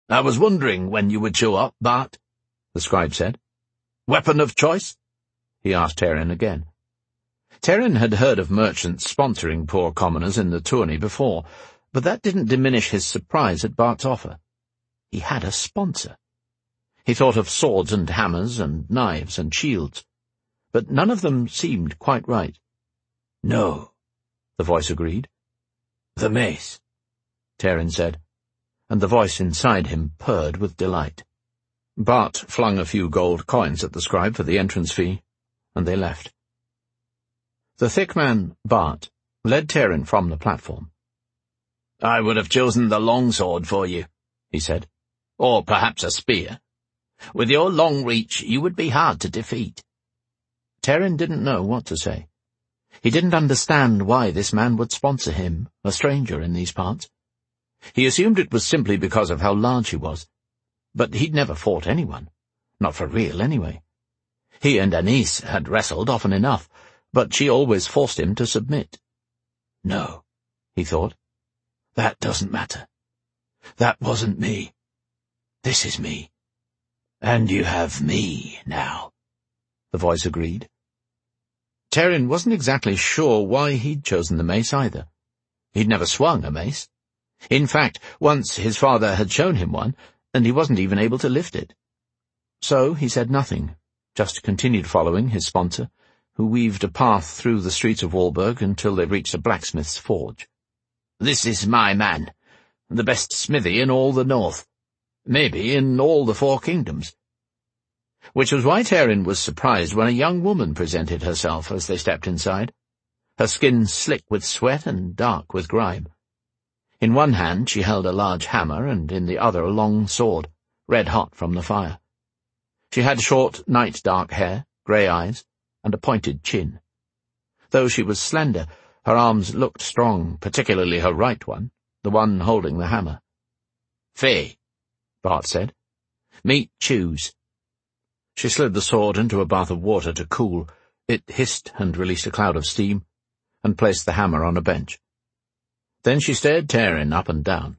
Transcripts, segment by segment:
"I was wondering when you would show up, Bart," the scribe said. "Weapon of choice?" he asked Terin again. Terin had heard of merchants sponsoring poor commoners in the tourney before, but that didn't diminish his surprise at Bart's offer. He had a sponsor. He thought of swords and hammers and knives and shields, but none of them seemed quite right. "No," the voice agreed. "The mace," Terin said, and the voice inside him purred with delight. Bart flung a few gold coins at the scribe for the entrance fee, and they left. The thick man, Bart, led Terin from the platform. "I would have chosen the longsword for you," he said, "or perhaps a spear. With your long reach, you would be hard to defeat." Terin didn't know what to say. He didn't understand why this man would sponsor him, a stranger in these parts. He assumed it was simply because of how large he was. But he'd never fought anyone. Not for real, anyway. He and Anise had wrestled often enough, but she always forced him to submit. "No," he thought. "That doesn't matter. That wasn't me. This is me. And you have me now," the voice agreed. Terin wasn't exactly sure why he'd chosen the mace either. He'd never swung a mace. In fact, once his father had shown him one, and he wasn't even able to lift it. So he said nothing, just continued following his sponsor, who weaved a path through the streets of Walburg until they reached a blacksmith's forge. "This is my man, the best smithy in all the north, maybe in all the 4 kingdoms." Which was why Terin was surprised when a young woman presented herself as they stepped inside, her skin slick with sweat and dark with grime. In one hand she held a large hammer, and in the other a long sword, red-hot from the fire. She had short, night-dark hair, grey eyes, and a pointed chin. Though she was slender, her arms looked strong, particularly her right one, the one holding the hammer. "Fay," Bart said. "Meet choose." She slid the sword into a bath of water to cool. It hissed and released a cloud of steam, and placed the hammer on a bench. Then she stared Terin up and down.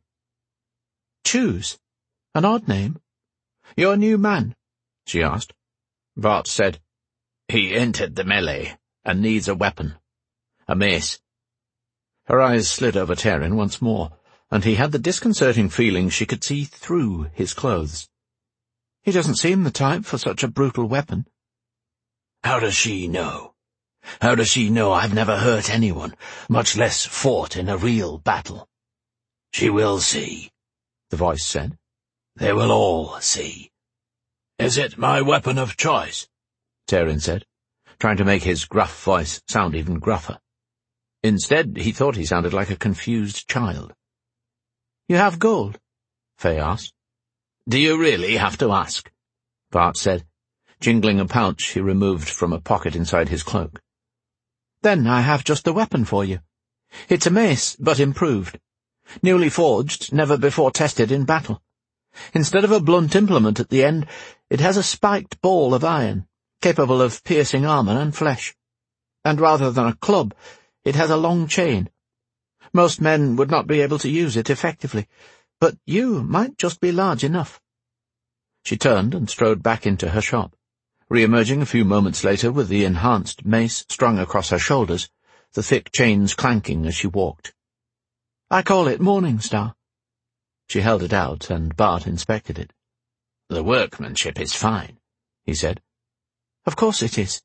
"Choose? An odd name. Your new man?" she asked. Bart said, "He entered the melee, and needs a weapon. A mace." Her eyes slid over Terin once more, and he had the disconcerting feeling she could see through his clothes. "He doesn't seem the type for such a brutal weapon." "How does she know? How does she know I've never hurt anyone, much less fought in a real battle?" "She will see," the voice said. "They will all see." "Is it my weapon of choice?" Terin said, trying to make his gruff voice sound even gruffer. Instead, he thought he sounded like a confused child. "You have gold?" Fay asked. "Do you really have to ask?" Bart said, jingling a pouch he removed from a pocket inside his cloak. "Then I have just the weapon for you. It's a mace, but improved. Newly forged, never before tested in battle. Instead of a blunt implement at the end, it has a spiked ball of iron, capable of piercing armor and flesh. And rather than a club, it has a long chain. Most men would not be able to use it effectively, but you might just be large enough." She turned and strode back into her shop, re-emerging a few moments later with the enhanced mace strung across her shoulders, the thick chains clanking as she walked. "I call it Morning Star." She held it out, and Bart inspected it. "The workmanship is fine," he said. "Of course it is."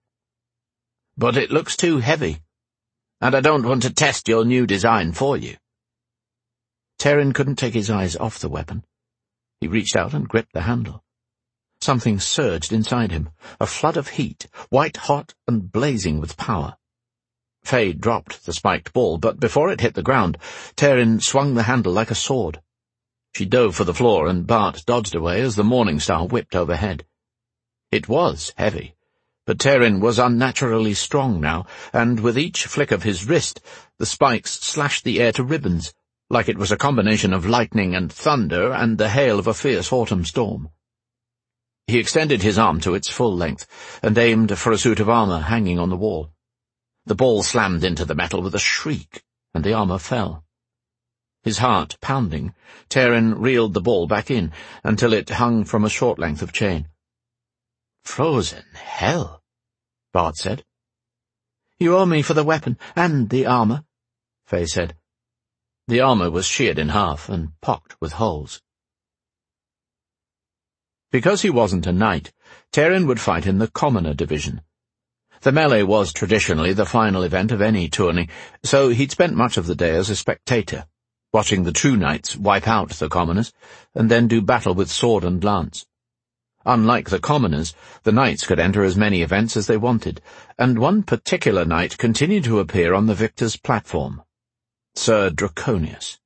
"But it looks too heavy, and I don't want to test your new design for you." Terin couldn't take his eyes off the weapon. He reached out and gripped the handle. Something surged inside him, a flood of heat, white-hot and blazing with power. Fay dropped the spiked ball, but before it hit the ground, Terin swung the handle like a sword. She dove for the floor, and Bart dodged away as the Morning Star whipped overhead. It was heavy, but Terin was unnaturally strong now, and with each flick of his wrist, the spikes slashed the air to ribbons, like it was a combination of lightning and thunder and the hail of a fierce autumn storm. He extended his arm to its full length, and aimed for a suit of armor hanging on the wall. The ball slammed into the metal with a shriek, and the armor fell. His heart pounding, Taran reeled the ball back in until it hung from a short length of chain. "Frozen hell," Bart said. "You owe me for the weapon and the armor," Faye said. The armor was sheared in half and pocked with holes. Because he wasn't a knight, Taran would fight in the commoner division. The melee was traditionally the final event of any tourney, so he'd spent much of the day as a spectator, watching the true knights wipe out the commoners, and then do battle with sword and lance. Unlike the commoners, the knights could enter as many events as they wanted, and one particular knight continued to appear on the victor's platform: Sir Draconius.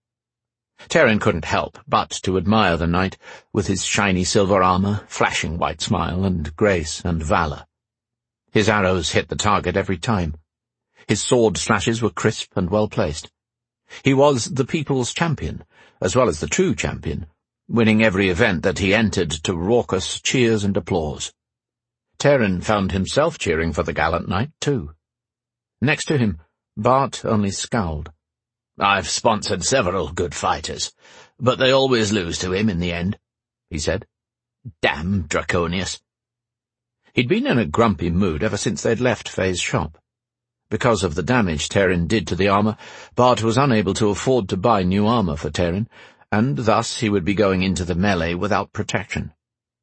Taran couldn't help but to admire the knight, with his shiny silver armor, flashing white smile, and grace and valor. His arrows hit the target every time. His sword slashes were crisp and well-placed. He was the people's champion, as well as the true champion, winning every event that he entered to raucous cheers and applause. Taran found himself cheering for the gallant knight, too. Next to him, Bart only scowled. "I've sponsored several good fighters, but they always lose to him in the end," he said. "Damn Draconius." He'd been in a grumpy mood ever since they'd left Faye's shop. Because of the damage Taran did to the armor, Bart was unable to afford to buy new armor for Taran, and thus he would be going into the melee without protection.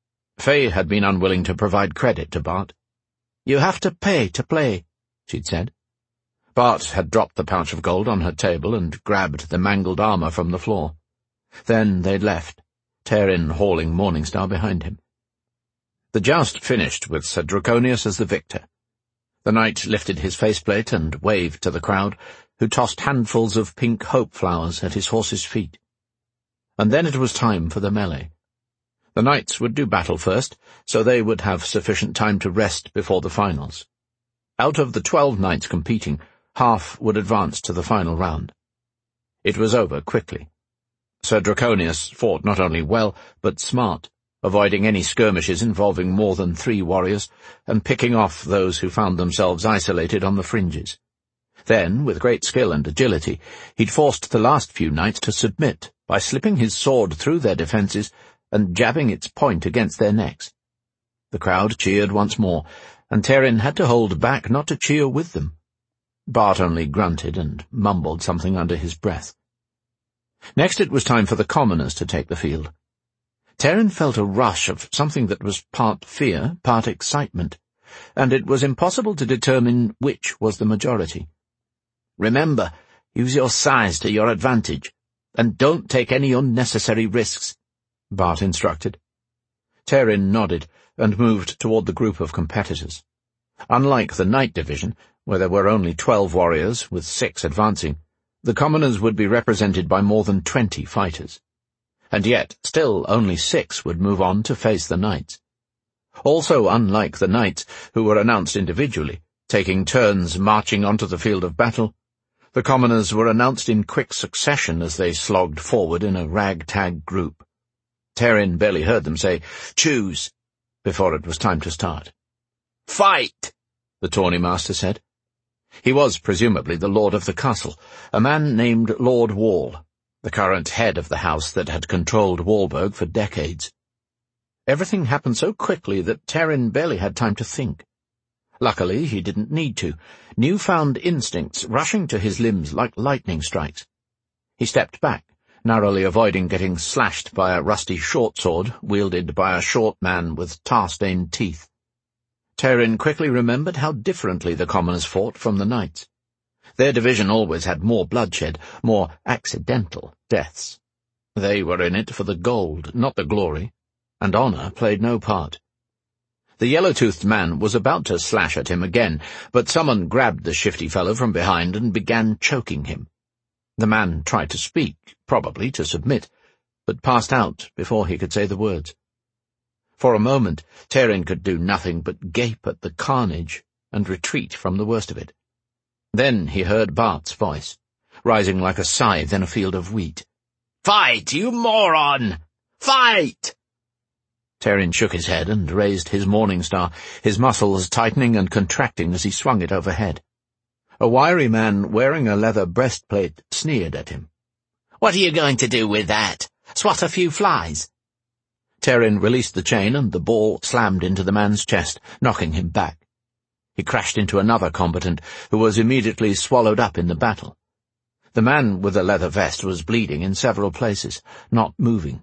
Faye had been unwilling to provide credit to Bart. "You have to pay to play," she'd said. Bart had dropped the pouch of gold on her table and grabbed the mangled armor from the floor. Then they'd left, Taran hauling Morningstar behind him. The joust finished with Sir Draconius as the victor. The knight lifted his faceplate and waved to the crowd, who tossed handfuls of pink hope flowers at his horse's feet. And then it was time for the melee. The knights would do battle first, so they would have sufficient time to rest before the finals. Out of the 12 knights competing, half would advance to the final round. It was over quickly. Sir Draconius fought not only well, but smart, avoiding any skirmishes involving more than 3 warriors, and picking off those who found themselves isolated on the fringes. Then, with great skill and agility, he'd forced the last few knights to submit by slipping his sword through their defences and jabbing its point against their necks. The crowd cheered once more, and Taran had to hold back not to cheer with them. Bart only grunted and mumbled something under his breath. Next it was time for the commoners to take the field. Taran felt a rush of something that was part fear, part excitement, and it was impossible to determine which was the majority. "Remember, use your size to your advantage, and don't take any unnecessary risks," Bart instructed. Taran nodded and moved toward the group of competitors. Unlike the knight division, where there were only 12 warriors, with 6 advancing, the commoners would be represented by more than 20 fighters. And yet, still only 6 would move on to face the knights. Also unlike the knights, who were announced individually, taking turns marching onto the field of battle, the commoners were announced in quick succession as they slogged forward in a ragtag group. Taran barely heard them say, "Choose," before it was time to start. "Fight," the tourney master said. He was presumably the lord of the castle, a man named Lord Wall, the current head of the house that had controlled Walburg for decades. Everything happened so quickly that Taran barely had time to think. Luckily, he didn't need to, newfound instincts rushing to his limbs like lightning strikes. He stepped back, narrowly avoiding getting slashed by a rusty short sword wielded by a short man with tar-stained teeth. Taran quickly remembered how differently the commoners fought from the knights. Their division always had more bloodshed, more accidental deaths. They were in it for the gold, not the glory, and honor played no part. The yellow-toothed man was about to slash at him again, but someone grabbed the shifty fellow from behind and began choking him. The man tried to speak, probably to submit, but passed out before he could say the words. For a moment, Taran could do nothing but gape at the carnage and retreat from the worst of it. Then he heard Bart's voice, rising like a scythe in a field of wheat. "Fight, you moron! Fight!" Taran shook his head and raised his Morningstar, his muscles tightening and contracting as he swung it overhead. A wiry man wearing a leather breastplate sneered at him. What are you going to do with that? Swat a few flies?" Terin released the chain and the ball slammed into the man's chest, knocking him back. He crashed into another combatant, who was immediately swallowed up in the battle. The man with the leather vest was bleeding in several places, not moving.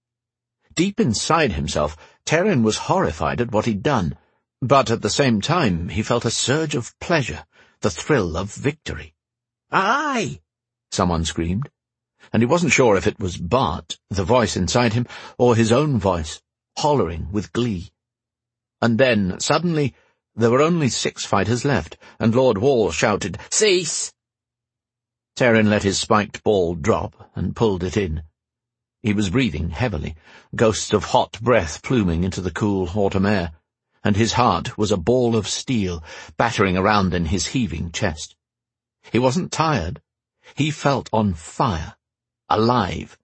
Deep inside himself, Terin was horrified at what he'd done, but at the same time he felt a surge of pleasure, the thrill of victory. "Aye!" someone screamed, and he wasn't sure if it was Bart, the voice inside him, or his own voice, hollering with glee. And then, suddenly, there were only 6 fighters left, and Lord Wall shouted, "Cease!" Terin let his spiked ball drop and pulled it in. He was breathing heavily, ghosts of hot breath pluming into the cool autumn air, and his heart was a ball of steel battering around in his heaving chest. He wasn't tired. He felt on fire, alive.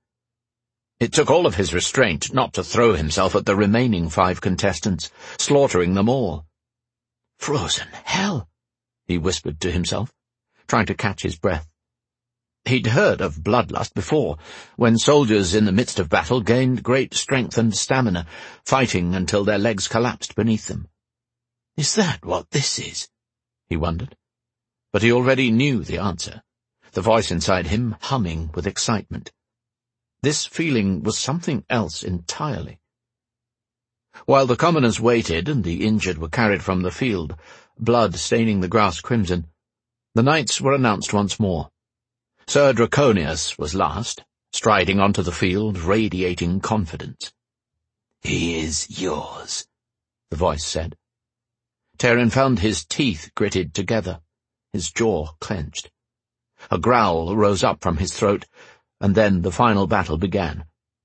It took all of his restraint not to throw himself at the remaining 5 contestants, slaughtering them all. "Frozen hell," he whispered to himself, trying to catch his breath. He'd heard of bloodlust before, when soldiers in the midst of battle gained great strength and stamina, fighting until their legs collapsed beneath them. "Is that what this is?" he wondered. But he already knew the answer, the voice inside him humming with excitement. This feeling was something else entirely. While the commoners waited and the injured were carried from the field, blood staining the grass crimson, the knights were announced once more. Sir Draconius was last, striding onto the field, radiating confidence. "He is yours," the voice said. Terin found his teeth gritted together, his jaw clenched. A growl rose up from his throat, and then the final battle began.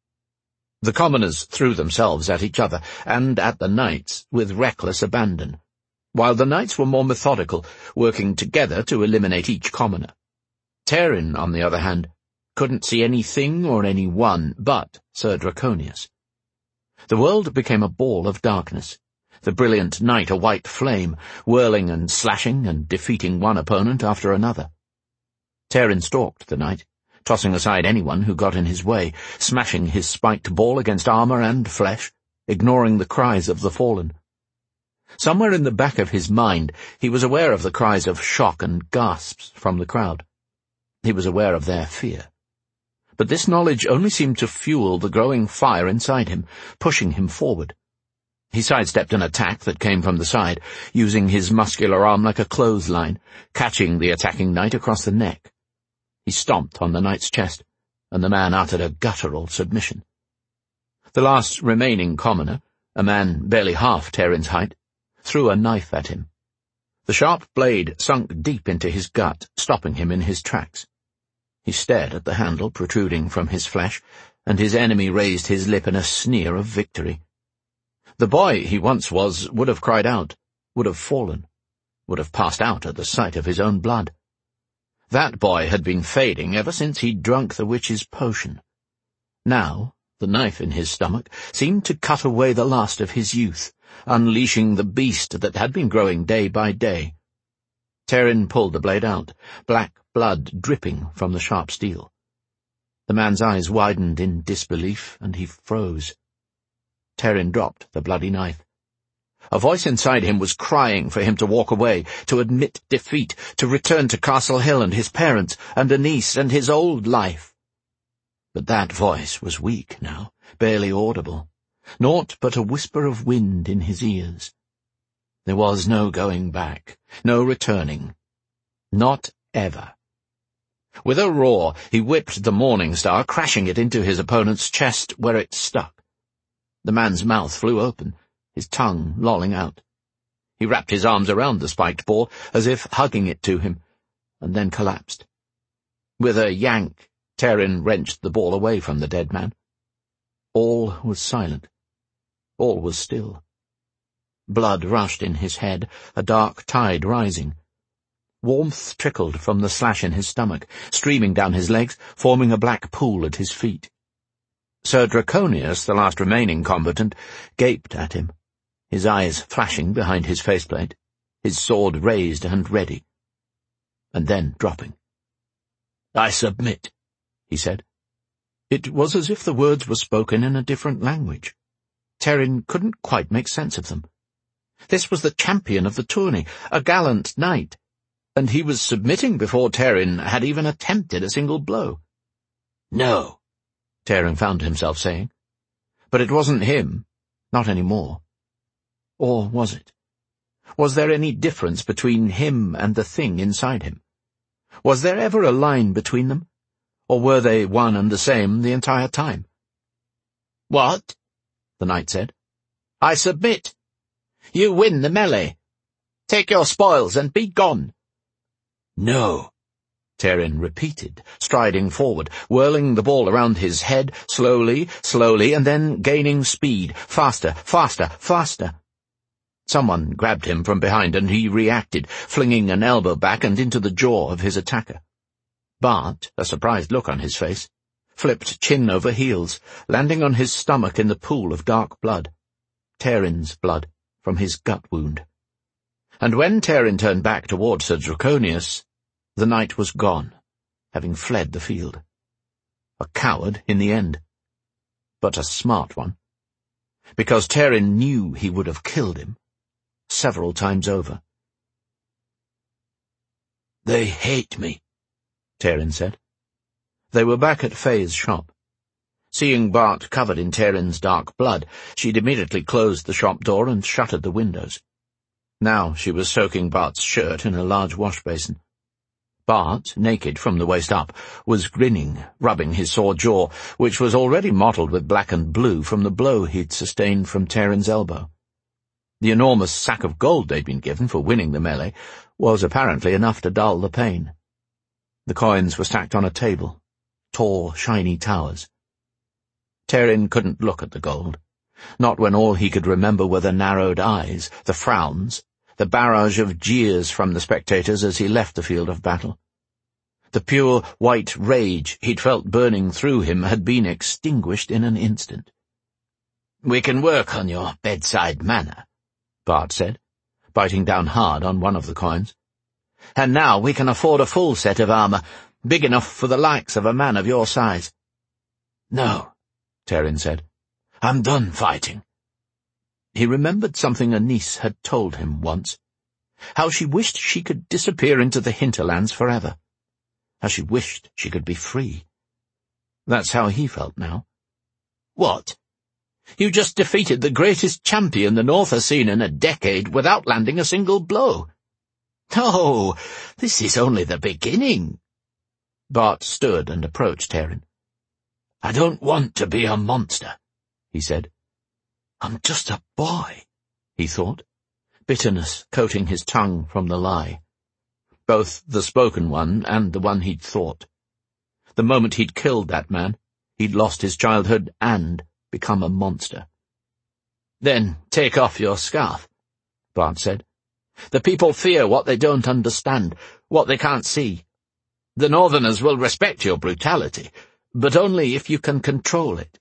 The commoners threw themselves at each other, and at the knights, with reckless abandon, while the knights were more methodical, working together to eliminate each commoner. Terin, on the other hand, couldn't see anything or anyone but Sir Draconius. The world became a ball of darkness, the brilliant night a white flame, whirling and slashing and defeating one opponent after another. Terin stalked the knight, tossing aside anyone who got in his way, smashing his spiked ball against armor and flesh, ignoring the cries of the fallen. Somewhere in the back of his mind he was aware of the cries of shock and gasps from the crowd. He was aware of their fear. But this knowledge only seemed to fuel the growing fire inside him, pushing him forward. He sidestepped an attack that came from the side, using his muscular arm like a clothesline, catching the attacking knight across the neck. He stomped on the knight's chest, and the man uttered a guttural submission. The last remaining commoner, a man barely half Terin's height, threw a knife at him. The sharp blade sunk deep into his gut, stopping him in his tracks. He stared at the handle protruding from his flesh, and his enemy raised his lip in a sneer of victory. The boy he once was would have cried out, would have fallen, would have passed out at the sight of his own blood. That boy had been fading ever since he'd drunk the witch's potion. Now, the knife in his stomach seemed to cut away the last of his youth, unleashing the beast that had been growing day by day. Terin pulled the blade out, black blood dripping from the sharp steel. The man's eyes widened in disbelief, and he froze. Terin dropped the bloody knife. A voice inside him was crying for him to walk away, to admit defeat, to return to Castle Hill and his parents, and Anise and his old life. But that voice was weak now, barely audible, naught but a whisper of wind in his ears. There was no going back, no returning. Not ever. With a roar, he whipped the Morning Star, crashing it into his opponent's chest where it stuck. The man's mouth flew open, his tongue lolling out. He wrapped his arms around the spiked ball, as if hugging it to him, and then collapsed. With a yank, Terin wrenched the ball away from the dead man. All was silent. All was still. Blood rushed in his head, a dark tide rising. Warmth trickled from the slash in his stomach, streaming down his legs, forming a black pool at his feet. Sir Draconius, the last remaining combatant, gaped at him, his eyes flashing behind his faceplate, his sword raised and ready, and then dropping. "I submit," he said, It was as if the words were spoken in a different language. Terrin couldn't quite make sense of them. This was the champion of the tourney, a gallant knight, and he was submitting before Terrin had even attempted a single blow. "No," Terrin found himself saying. But it wasn't him, not anymore. Or was it? Was there any difference between him and the thing inside him? Was there ever a line between them? Or were they one and the same the entire time? "What?" the knight said. "I submit. You win the melee. Take your spoils and be gone." "No," Terrin repeated, striding forward, whirling the ball around his head, slowly, and then gaining speed, faster, faster. Someone grabbed him from behind, and he reacted, flinging an elbow back and into the jaw of his attacker. Bart, a surprised look on his face, flipped chin over heels, landing on his stomach in the pool of dark blood. Terrin's blood, from his gut wound. And when Terrin turned back towards Sir Draconius, the knight was gone, having fled the field. A coward in the end, but a smart one, because Terrin knew he would have killed him several times over. "They hate me," Terrin said. They were back at Faye's shop. Seeing Bart covered in Terrin's dark blood, she'd immediately closed the shop door and shuttered the windows. Now she was soaking Bart's shirt in a large wash basin. Bart, naked from the waist up, was grinning, rubbing his sore jaw, which was already mottled with black and blue from the blow he'd sustained from Terrin's elbow. The enormous sack of gold they'd been given for winning the melee was apparently enough to dull the pain. The coins were stacked on a table, tall, shiny towers. Terrin couldn't look at the gold, not when all he could remember were the narrowed eyes, the frowns, the barrage of jeers from the spectators as he left the field of battle. The pure white rage he'd felt burning through him had been extinguished in an instant. "We can work on your bedside manner," Bart said, biting down hard on one of the coins. "And now we can afford a full set of armor, big enough for the likes of a man of your size." "No," Terrin said. "I'm done fighting." He remembered something Anise had told him once. How she wished she could disappear into the hinterlands forever. How she wished she could be free. That's how he felt now. "What? You just defeated the greatest champion the North has seen in a decade without landing a single blow." "No, this is only the beginning." Bart stood and approached Terrin. "I don't want to be a monster," he said. "I'm just a boy," he thought, bitterness coating his tongue from the lie. Both the spoken one and the one he'd thought. The moment he'd killed that man, he'd lost his childhood and become a monster. "Then take off your scarf," Bart said. "The people fear what they don't understand, what they can't see. The Northerners will respect your brutality, but only if you can control it."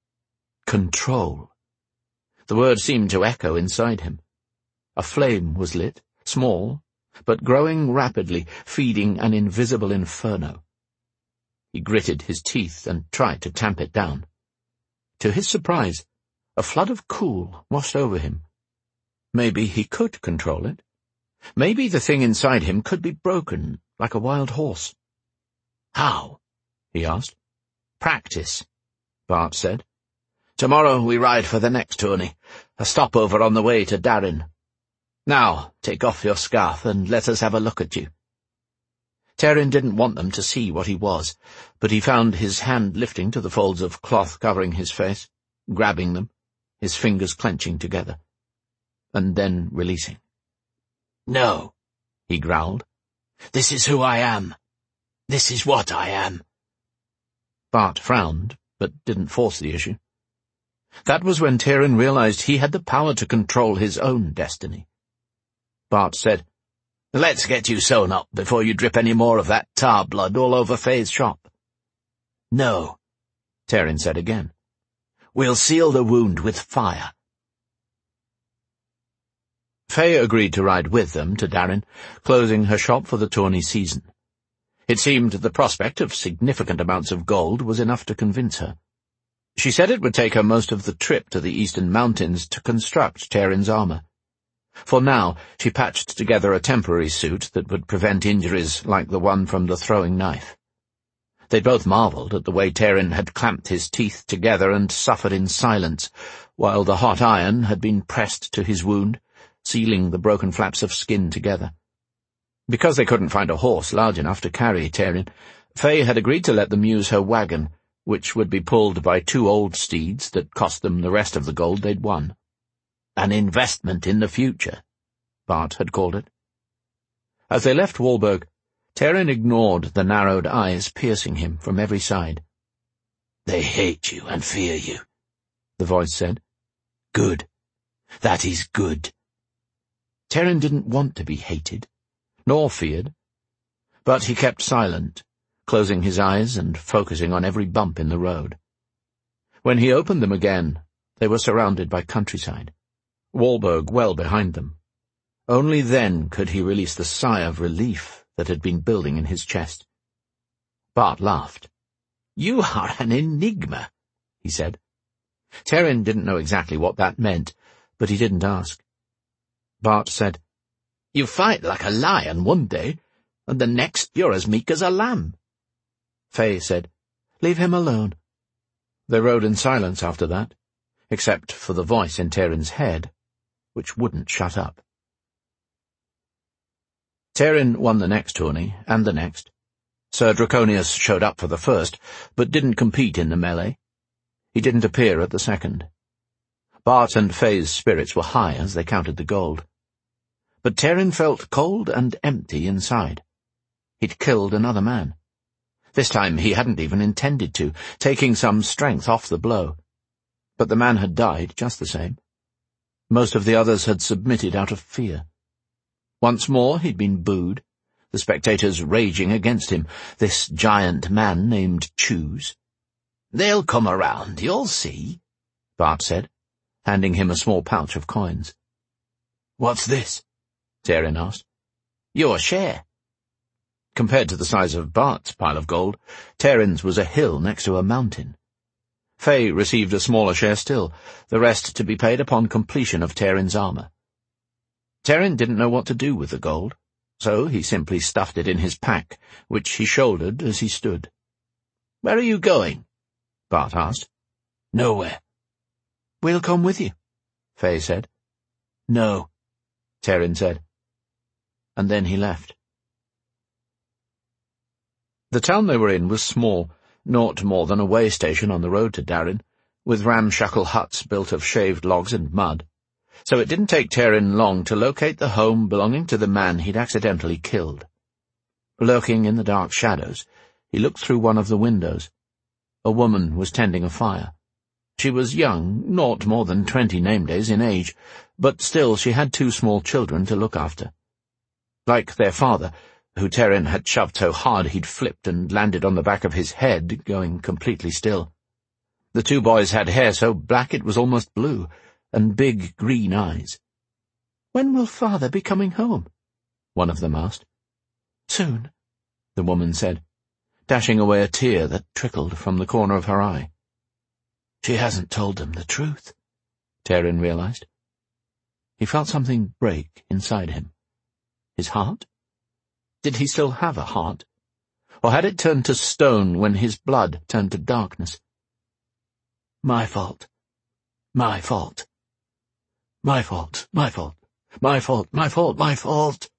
Control. The word seemed to echo inside him. A flame was lit, small, but growing rapidly, feeding an invisible inferno. He gritted his teeth and tried to tamp it down. To his surprise, a flood of cool washed over him. Maybe he could control it. Maybe the thing inside him could be broken, like a wild horse. "How?" he asked. "Practice," Bart said. "Tomorrow we ride for the next tourney, a stopover on the way to Darren. Now, take off your scarf and let us have a look at you." Terrin didn't want them to see what he was, but he found his hand lifting to the folds of cloth covering his face, grabbing them, his fingers clenching together, and then releasing. "No," he growled. "This is who I am. This is what I am." Bart frowned, but didn't force the issue. That was when Terrin realized he had the power to control his own destiny. Bart said, "Let's get you sewn up before you drip any more of that tar blood all over Faye's shop." "No," Terrin said again. "We'll seal the wound with fire." Faye agreed to ride with them to Darren, closing her shop for the tourney season. It seemed the prospect of significant amounts of gold was enough to convince her. She said it would take her most of the trip to the eastern mountains to construct Terin's armor. For now, she patched together a temporary suit that would prevent injuries like the one from the throwing knife. They both marveled at the way Terin had clamped his teeth together and suffered in silence, while the hot iron had been pressed to his wound, sealing the broken flaps of skin together. Because they couldn't find a horse large enough to carry Terin, Faye had agreed to let them use her wagon, which would be pulled by 2 old steeds that cost them the rest of the gold they'd won. An investment in the future, Bart had called it. As they left Walberg, Terin ignored the narrowed eyes piercing him from every side. "They hate you and fear you," the voice said. "Good. That is good." Terin didn't want to be hated, nor feared, but he kept silent, closing his eyes and focusing on every bump in the road. When he opened them again, they were surrounded by countryside, Walberg well behind them. Only then could he release the sigh of relief that had been building in his chest. Bart laughed. "You are an enigma," he said. Terin didn't know exactly what that meant, but he didn't ask. Bart said, "You fight like a lion one day, and the next you're as meek as a lamb." Faye said, "Leave him alone." They rode in silence after that, except for the voice in Terin's head, which wouldn't shut up. Terin won the next tourney, and the next. Sir Draconius showed up for the first, but didn't compete in the melee. He didn't appear at the second. Bart and Faye's spirits were high as they counted the gold. But Terin felt cold and empty inside. He'd killed another man. This time he hadn't even intended to, taking some strength off the blow. But the man had died just the same. Most of the others had submitted out of fear. Once more he'd been booed, the spectators raging against him, this giant man named Choose. "They'll come around, you'll see," Bart said, handing him a small pouch of coins. "What's this?" Terin asked. "Your share." Compared to the size of Bart's pile of gold, Terin's was a hill next to a mountain. Faye received a smaller share still, the rest to be paid upon completion of Terin's armor. Terin didn't know what to do with the gold, so he simply stuffed it in his pack, which he shouldered as he stood. "Where are you going?" Bart asked. "Nowhere." "We'll come with you," Faye said. "No," Terin said. And then he left. The town they were in was small, naught more than a way station on the road to Darren, with ramshackle huts built of shaved logs and mud, so it didn't take Terin long to locate the home belonging to the man he'd accidentally killed. Lurking in the dark shadows, he looked through one of the windows. A woman was tending a fire. She was young, naught more than 20 name-days in age, but still she had 2 small children to look after. Like their father, who Terin had shoved so hard he'd flipped and landed on the back of his head, going completely still. The 2 boys had hair so black it was almost blue, and big green eyes. "When will father be coming home?" one of them asked. "Soon," the woman said, dashing away a tear that trickled from the corner of her eye. "She hasn't told them the truth," Terin realized. He felt something break inside him. His heart? Did he still have a heart? Or had it turned to stone when his blood turned to darkness? "My fault. My fault. My fault. My fault. My fault. My fault. My fault."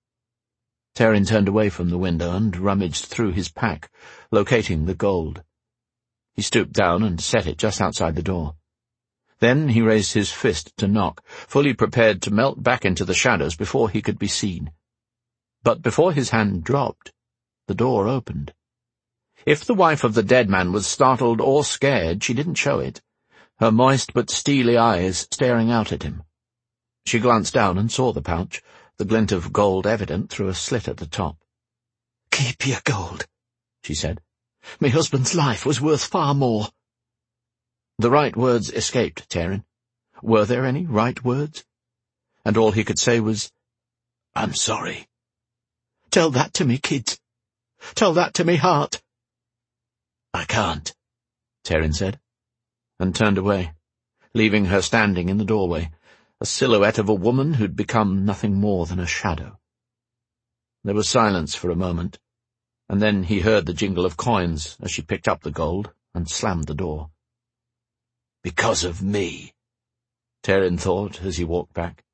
Terin turned away from the window and rummaged through his pack, locating the gold. He stooped down and set it just outside the door. Then he raised his fist to knock, fully prepared to melt back into the shadows before he could be seen. But before his hand dropped, the door opened. If the wife of the dead man was startled or scared, she didn't show it, her moist but steely eyes staring out at him. She glanced down and saw the pouch, the glint of gold evident through a slit at the top. "Keep your gold," she said. "My husband's life was worth far more." The right words escaped Terin. Were there any right words? And all he could say was, "I'm sorry." "Tell that to me, kids. Tell that to me heart." "I can't," Terin said, and turned away, leaving her standing in the doorway, a silhouette of a woman who'd become nothing more than a shadow. There was silence for a moment, and then he heard the jingle of coins as she picked up the gold and slammed the door. "Because of me," Terin thought as he walked back.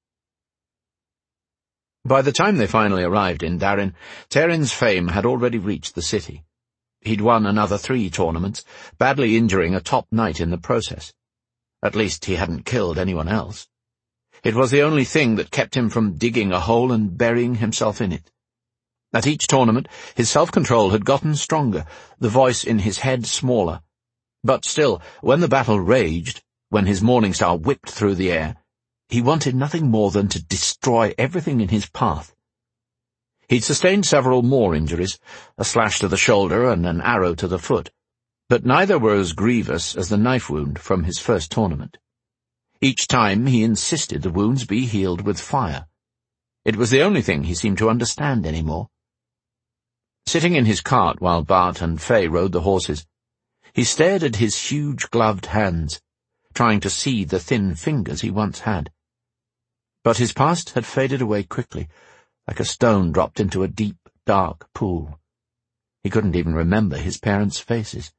By the time they finally arrived in Darin, Terin's fame had already reached the city. He'd won another 3 tournaments, badly injuring a top knight in the process. At least he hadn't killed anyone else. It was the only thing that kept him from digging a hole and burying himself in it. At each tournament, his self-control had gotten stronger, the voice in his head smaller. But still, when the battle raged, when his morning star whipped through the air, he wanted nothing more than to destroy everything in his path. He'd sustained several more injuries, a slash to the shoulder and an arrow to the foot, but neither were as grievous as the knife wound from his first tournament. Each time he insisted the wounds be healed with fire. It was the only thing he seemed to understand anymore. Sitting in his cart while Bart and Fay rode the horses, he stared at his huge gloved hands, trying to see the thin fingers he once had. But his past had faded away quickly, like a stone dropped into a deep, dark pool. He couldn't even remember his parents' faces.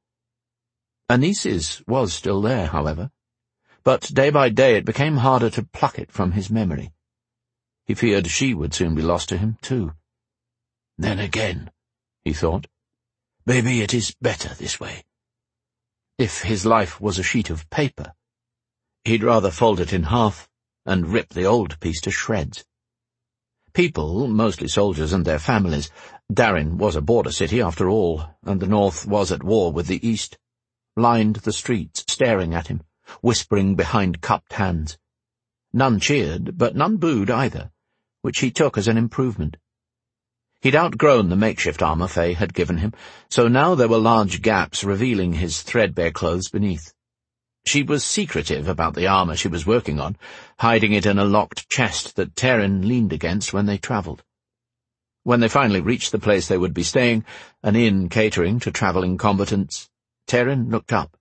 Anice's was still there, however, but day by day it became harder to pluck it from his memory. He feared she would soon be lost to him, too. Then again, he thought, maybe it is better this way. If his life was a sheet of paper, he'd rather fold it in half and rip the old piece to shreds. People, mostly soldiers and their families, Darin was a border city after all, and the North was at war with the East, lined the streets, staring at him, whispering behind cupped hands. None cheered, but none booed either, which he took as an improvement. He'd outgrown the makeshift armor Fay had given him, so now there were large gaps revealing his threadbare clothes beneath. She was secretive about the armor she was working on, hiding it in a locked chest that Terin leaned against when they travelled. When they finally reached the place they would be staying, an inn catering to travelling combatants, Terin looked up.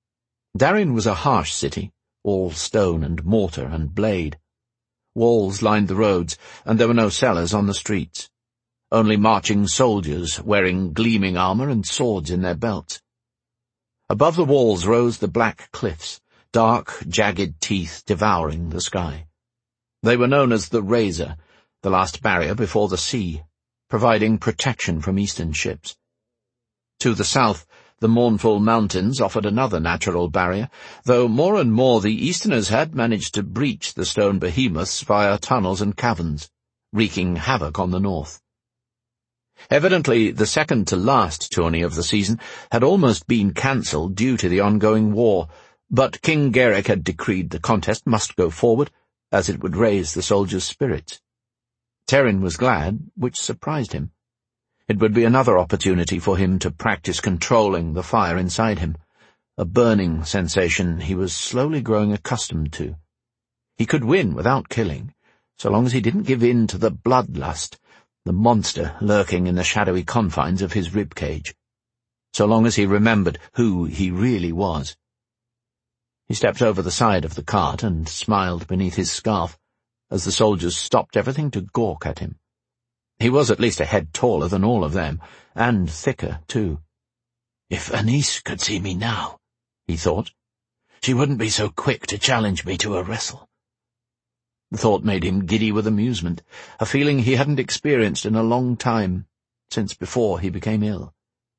Darin was a harsh city, all stone and mortar and blade. Walls lined the roads, and there were no cellars on the streets. Only marching soldiers wearing gleaming armor and swords in their belts. Above the walls rose the black cliffs, dark, jagged teeth devouring the sky. They were known as the Razor, the last barrier before the sea, providing protection from eastern ships. To the south, the mournful mountains offered another natural barrier, though more and more the Easterners had managed to breach the stone behemoths via tunnels and caverns, wreaking havoc on the north. Evidently, the second-to-last tourney of the season had almost been cancelled due to the ongoing war, but King Garrick had decreed the contest must go forward, as it would raise the soldiers' spirits. Terin was glad, which surprised him. It would be another opportunity for him to practice controlling the fire inside him, a burning sensation he was slowly growing accustomed to. He could win without killing, so long as he didn't give in to the bloodlust, the monster lurking in the shadowy confines of his rib-cage, so long as he remembered who he really was. He stepped over the side of the cart and smiled beneath his scarf as the soldiers stopped everything to gawk at him. He was at least a head taller than all of them, and thicker, too. If Anice could see me now, he thought, she wouldn't be so quick to challenge me to a wrestle. The thought made him giddy with amusement, a feeling he hadn't experienced in a long time, since before he became ill.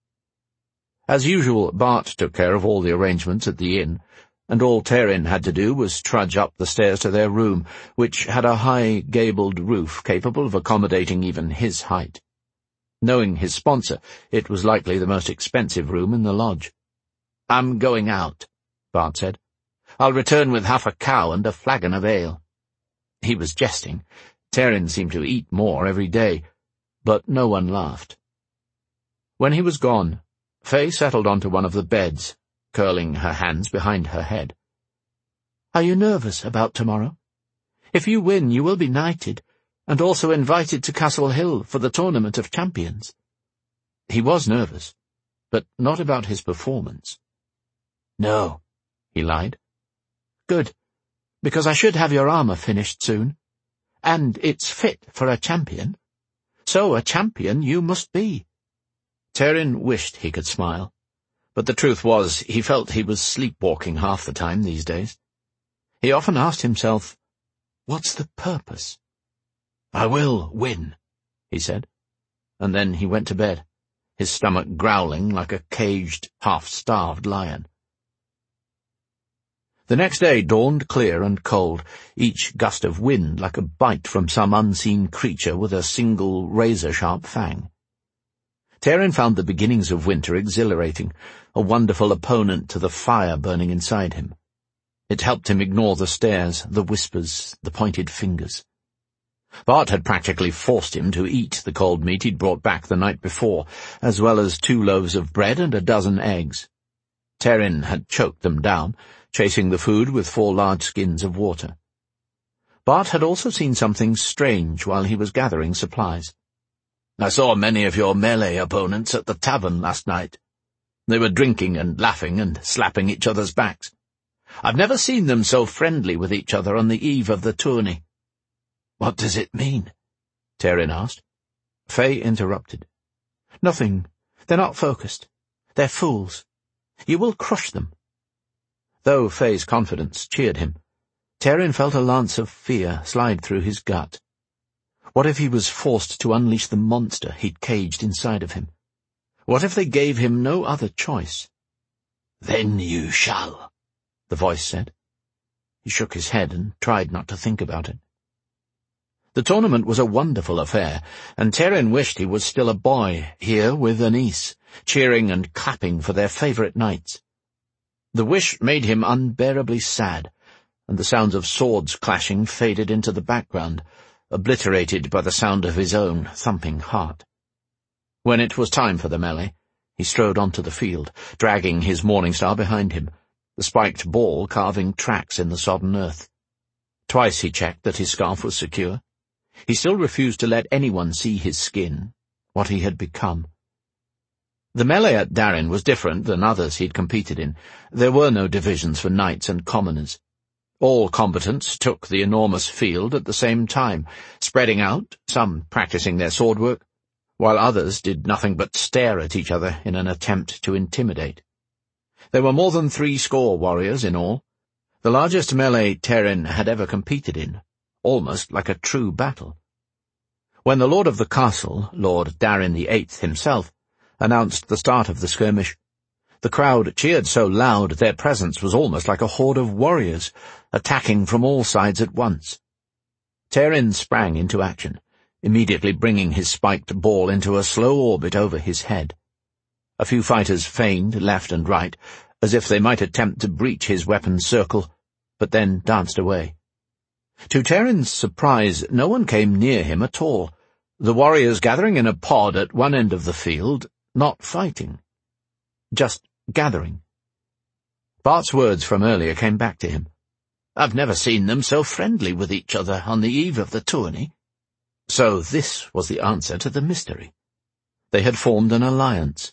As usual, Bart took care of all the arrangements at the inn, and all Terin had to do was trudge up the stairs to their room, which had a high, gabled roof capable of accommodating even his height. Knowing his sponsor, it was likely the most expensive room in the lodge. "I'm going out," Bart said. "I'll return with half a cow and a flagon of ale." He was jesting. Terin seemed to eat more every day, but no one laughed. When he was gone, Fay settled onto one of the beds, curling her hands behind her head. "Are you nervous about tomorrow? If you win, you will be knighted, and also invited to Castle Hill for the Tournament of Champions." He was nervous, but not about his performance. "No," he lied. "Good, because I should have your armor finished soon. And it's fit for a champion. So a champion you must be." Terin wished he could smile, but the truth was he felt he was sleepwalking half the time these days. He often asked himself, "What's the purpose?" "I will win," he said, and then he went to bed, his stomach growling like a caged, half-starved lion. The next day dawned clear and cold, each gust of wind like a bite from some unseen creature with a single razor-sharp fang. Terin found the beginnings of winter exhilarating, a wonderful opponent to the fire burning inside him. It helped him ignore the stares, the whispers, the pointed fingers. Bart had practically forced him to eat the cold meat he'd brought back the night before, as well as 2 loaves of bread and a dozen eggs. Terin had choked them down, chasing the food with 4 large skins of water. Bart had also seen something strange while he was gathering supplies. "I saw many of your melee opponents at the tavern last night. They were drinking and laughing and slapping each other's backs. I've never seen them so friendly with each other on the eve of the tourney." "What does it mean?" Terin asked. Faye interrupted. "Nothing. They're not focused. They're fools. You will crush them." Though Faye's confidence cheered him, Terin felt a lance of fear slide through his gut. What if he was forced to unleash the monster he'd caged inside of him? What if they gave him no other choice? "Then you shall," the voice said. He shook his head and tried not to think about it. The tournament was a wonderful affair, and Terin wished he was still a boy, here with Anise, cheering and clapping for their favourite knights. The wish made him unbearably sad, and the sounds of swords clashing faded into the background, obliterated by the sound of his own thumping heart. When it was time for the melee, he strode onto the field, dragging his Morningstar behind him, the spiked ball carving tracks in the sodden earth. Twice he checked that his scarf was secure. He still refused to let anyone see his skin, what he had become. The melee at Darren was different than others he'd competed in. There were no divisions for knights and commoners. All combatants took the enormous field at the same time, spreading out, some practicing their swordwork, while others did nothing but stare at each other in an attempt to intimidate. There were more than 60 warriors in all, the largest melee Terin had ever competed in, almost like a true battle. When the lord of the castle, Lord Darren VIII himself, announced the start of the skirmish, the crowd cheered so loud their presence was almost like a horde of warriors, attacking from all sides at once. Terin sprang into action, immediately bringing his spiked ball into a slow orbit over his head. A few fighters feigned left and right, as if they might attempt to breach his weapon's circle, but then danced away. To Terin's surprise, no one came near him at all, the warriors gathering in a pod at one end of the field, not fighting. Just gathering. Bart's words from earlier came back to him. "I've never seen them so friendly with each other on the eve of the tourney." So this was the answer to the mystery. They had formed an alliance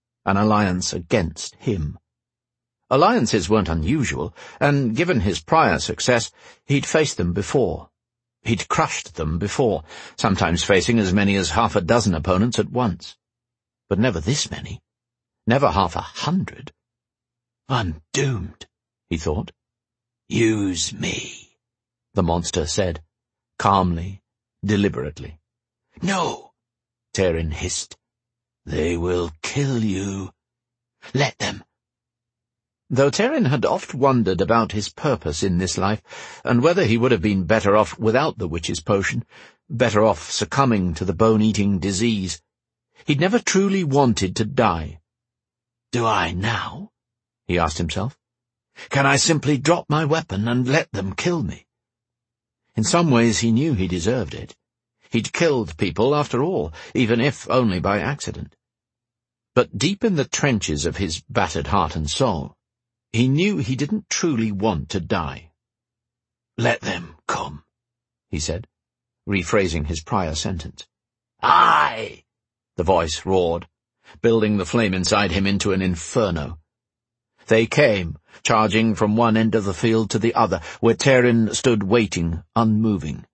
against him. Alliances weren't unusual, and given his prior success, he'd faced them before. He'd crushed them before, sometimes facing as many as 6 opponents at once. But never this many. Never 100. "I'm doomed," he thought. "Use me," the monster said, calmly, deliberately. "No," Terin hissed. "They will kill you. Let them." Though Terin had oft wondered about his purpose in this life, and whether he would have been better off without the witch's potion, better off succumbing to the bone-eating disease, he'd never truly wanted to die. "Do I now?" he asked himself. "Can I simply drop my weapon and let them kill me?" In some ways he knew he deserved it. He'd killed people, after all, even if only by accident. But deep in the trenches of his battered heart and soul, he knew he didn't truly want to die. "Let them come," he said, rephrasing his prior sentence. "Aye!" the voice roared, building the flame inside him into an inferno. They came, charging from one end of the field to the other, where Terin stood waiting, unmoving.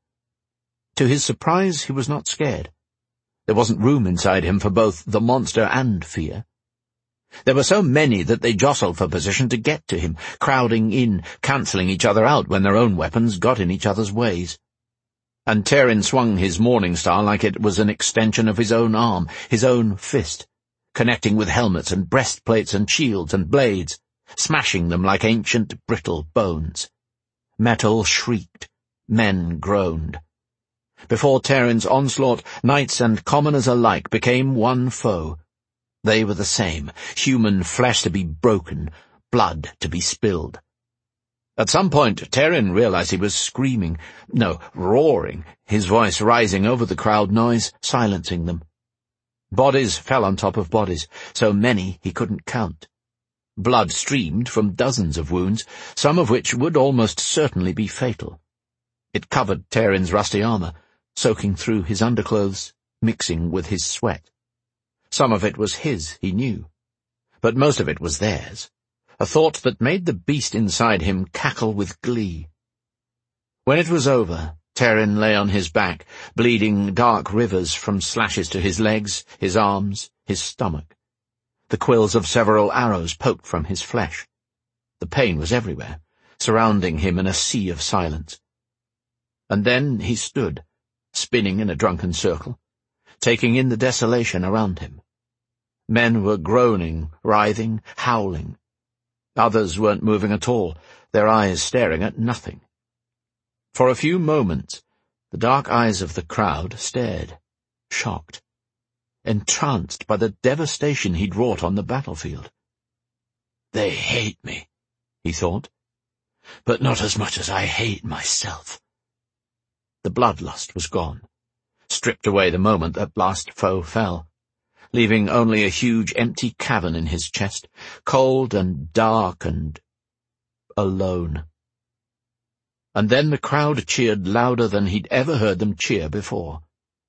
To his surprise, he was not scared. There wasn't room inside him for both the monster and fear. There were so many that they jostled for position to get to him, crowding in, cancelling each other out when their own weapons got in each other's ways. And Terin swung his Morning Star like it was an extension of his own arm, his own fist, connecting with helmets and breastplates and shields and blades, smashing them like ancient brittle bones. Metal shrieked, men groaned. Before Terin's onslaught, knights and commoners alike became one foe. They were the same, human flesh to be broken, blood to be spilled. At some point, Terin realized he was screaming, no, roaring, his voice rising over the crowd noise, silencing them. Bodies fell on top of bodies, so many he couldn't count. Blood streamed from dozens of wounds, some of which would almost certainly be fatal. It covered Terin's rusty armor, soaking through his underclothes, mixing with his sweat. Some of it was his, he knew, but most of it was theirs, a thought that made the beast inside him cackle with glee. When it was over, Terin lay on his back, bleeding dark rivers from slashes to his legs, his arms, his stomach. The quills of several arrows poked from his flesh. The pain was everywhere, surrounding him in a sea of silence. And then he stood, spinning in a drunken circle, taking in the desolation around him. Men were groaning, writhing, howling. Others weren't moving at all, their eyes staring at nothing. For a few moments, the dark eyes of the crowd stared, shocked, entranced by the devastation he'd wrought on the battlefield. "They hate me," he thought, "but not as much as I hate myself." The bloodlust was gone, stripped away the moment that last foe fell, leaving only a huge empty cavern in his chest, cold and dark and alone. And then the crowd cheered louder than he'd ever heard them cheer before.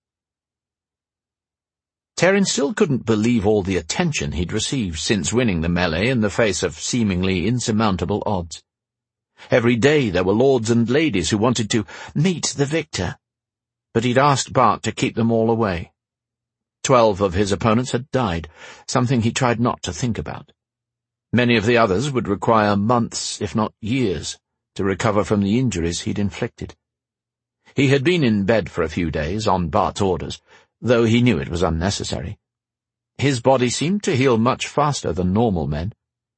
Terin still couldn't believe all the attention he'd received since winning the melee in the face of seemingly insurmountable odds. Every day there were lords and ladies who wanted to meet the victor, but he'd asked Bart to keep them all away. 12 of his opponents had died, something he tried not to think about. Many of the others would require months, if not years, to recover from the injuries he'd inflicted. He had been in bed for a few days, on Bart's orders, though he knew it was unnecessary. His body seemed to heal much faster than normal men.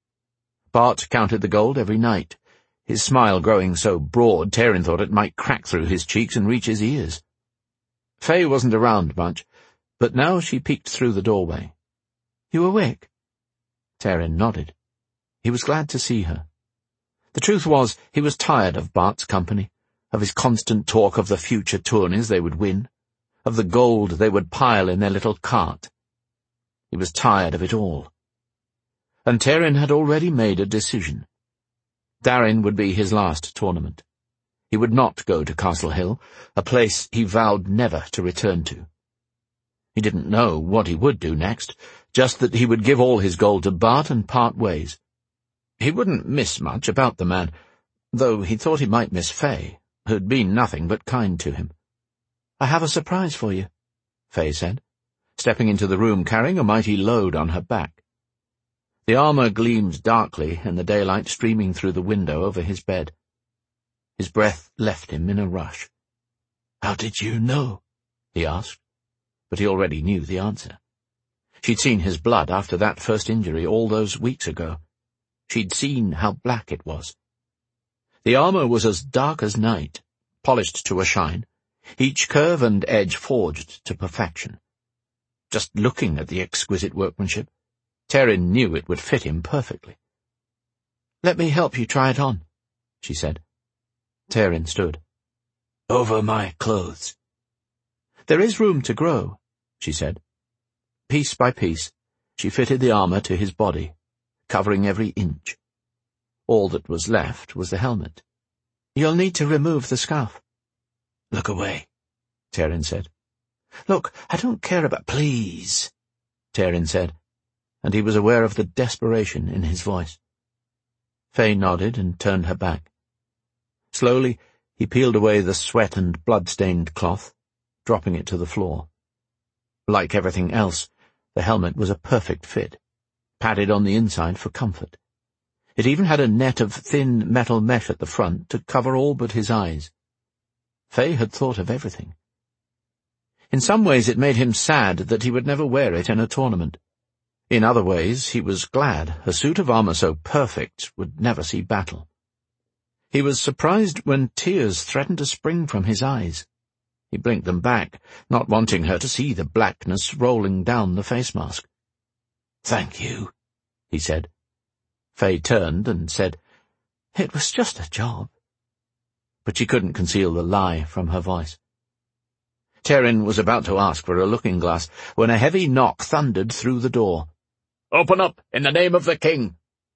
Bart counted the gold every night, his smile growing so broad Terin thought it might crack through his cheeks and reach his ears. Faye wasn't around much, but now she peeked through the doorway. "You awake?" Terin nodded. He was glad to see her. The truth was, he was tired of Bart's company, of his constant talk of the future tourneys they would win, of the gold they would pile in their little cart. He was tired of it all. And Terin had already made a decision. Darren would be his last tournament. He would not go to Castle Hill, a place he vowed never to return to. He didn't know what he would do next, just that he would give all his gold to Bart and part ways. He wouldn't miss much about the man, though he thought he might miss Faye, who'd been nothing but kind to him. "I have a surprise for you," Faye said, stepping into the room carrying a mighty load on her back. The armor gleamed darkly in the daylight streaming through the window over his bed. His breath left him in a rush. "How did you know?" he asked, but he already knew the answer. She'd seen his blood after that first injury all those weeks ago. She'd seen how black it was. The armor was as dark as night, polished to a shine, each curve and edge forged to perfection. Just looking at the exquisite workmanship, Terin knew it would fit him perfectly. "Let me help you try it on," she said. Terin stood. "Over my clothes." "There is room to grow," she said. Piece by piece, she fitted the armor to his body, covering every inch. All that was left was the helmet. "You'll need to remove the scarf." "Look away," Terin said. "Look, I don't care about—" "Please," Terin said, and he was aware of the desperation in his voice. Faye nodded and turned her back. Slowly, he peeled away the sweat and blood-stained cloth, dropping it to the floor. Like everything else, the helmet was a perfect fit, padded on the inside for comfort. It even had a net of thin metal mesh at the front to cover all but his eyes. Faye had thought of everything. In some ways it made him sad that he would never wear it in a tournament. In other ways he was glad a suit of armor so perfect would never see battle. He was surprised when tears threatened to spring from his eyes. He blinked them back, not wanting her to see the blackness rolling down the face mask. "Thank you," he said. Faye turned and said, "It was just a job." But she couldn't conceal the lie from her voice. Terin was about to ask for a looking-glass when a heavy knock thundered through the door. "Open up, in the name of the king!"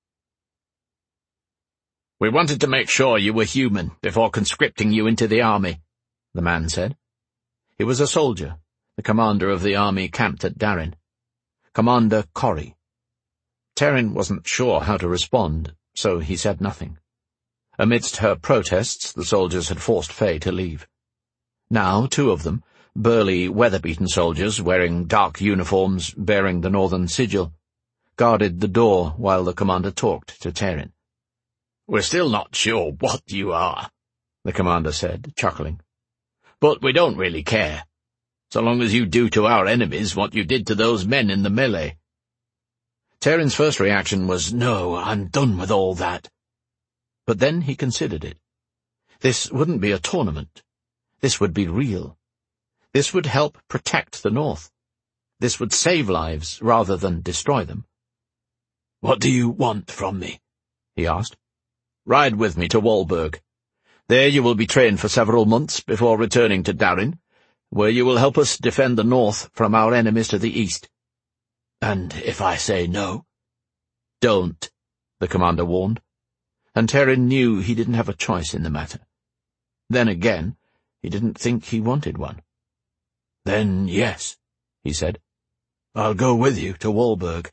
"We wanted to make sure you were human before conscripting you into the army," the man said. He was a soldier, the commander of the army camped at Darin. Commander Corrie. Terin wasn't sure how to respond, so he said nothing. Amidst her protests, the soldiers had forced Faye to leave. Now 2 of them, burly, weather-beaten soldiers wearing dark uniforms bearing the Northern sigil, guarded the door while the commander talked to Terin. "We're still not sure what you are," the commander said, chuckling. "But we don't really care, so long as you do to our enemies what you did to those men in the melee." Terin's first reaction was, "No, I'm done with all that." But then he considered it. This wouldn't be a tournament. This would be real. This would help protect the North. This would save lives rather than destroy them. "What do you want from me?" he asked. "Ride with me to Walburg. There you will be trained for several months before returning to Darin, where you will help us defend the North from our enemies to the east." "And if I say no?" "Don't," the commander warned, and Terin knew he didn't have a choice in the matter. Then again, he didn't think he wanted one. "Then yes," he said. "I'll go with you to Walburg."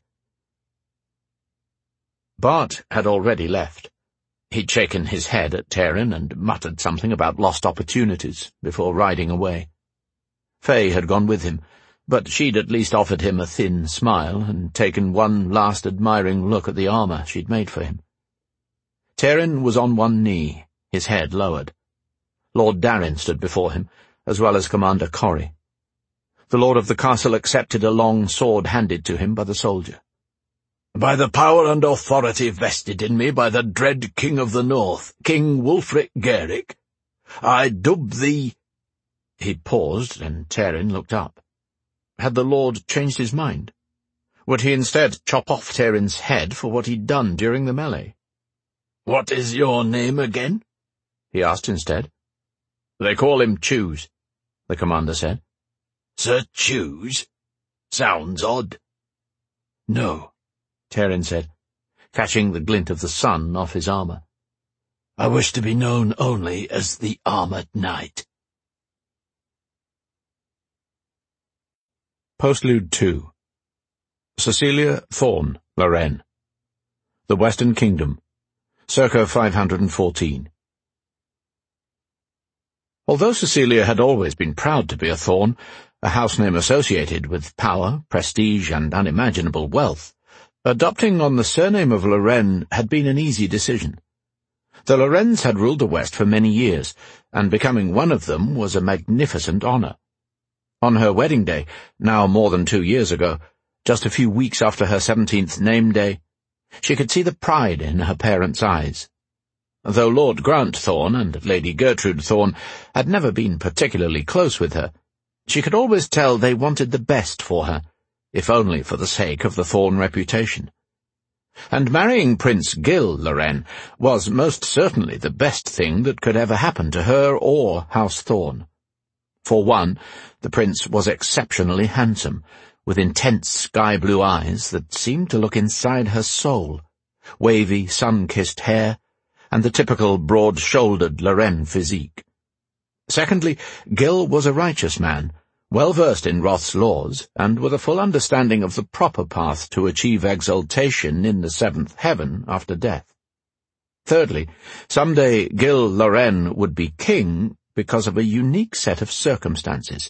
Bart had already left. He'd shaken his head at Terin and muttered something about lost opportunities before riding away. Faye had gone with him, but she'd at least offered him a thin smile and taken one last admiring look at the armor she'd made for him. Terin was on one knee, his head lowered. Lord Darin stood before him, as well as Commander Corrie. The lord of the castle accepted a long sword handed to him by the soldier. "By the power and authority vested in me by the dread King of the North, King Wulfric Gaeric, I dub thee—" He paused, and Terin looked up. Had the lord changed his mind? Would he instead chop off Terin's head for what he'd done during the melee? "What is your name again?" he asked instead. "They call him Choose," the commander said. "Sir Choose? Sounds odd." "No," Terin said, catching the glint of the sun off his armor. "I wish to be known only as the Armored Knight." Postlude 2. Cecilia Thorne, Lorraine. The Western Kingdom, circa 514. Although Cecilia had always been proud to be a Thorne, a house name associated with power, prestige, and unimaginable wealth, adopting on the surname of Lorraine had been an easy decision. The Lorraines had ruled the West for many years, and becoming one of them was a magnificent honor. On her wedding day, now more than 2 years ago, just a few weeks after her 17th name day, she could see the pride in her parents' eyes. Though Lord Grant Thorne and Lady Gertrude Thorne had never been particularly close with her, she could always tell they wanted the best for her, if only for the sake of the Thorne reputation. And marrying Prince Gil Lorraine was most certainly the best thing that could ever happen to her or House Thorne. For one, the prince was exceptionally handsome, with intense sky-blue eyes that seemed to look inside her soul, wavy, sun-kissed hair, and the typical broad-shouldered Lorraine physique. Secondly, Gil was a righteous man, Well versed in Roth's laws, and with a full understanding of the proper path to achieve exaltation in the seventh heaven after death. Thirdly, someday Gil Loren would be king because of a unique set of circumstances.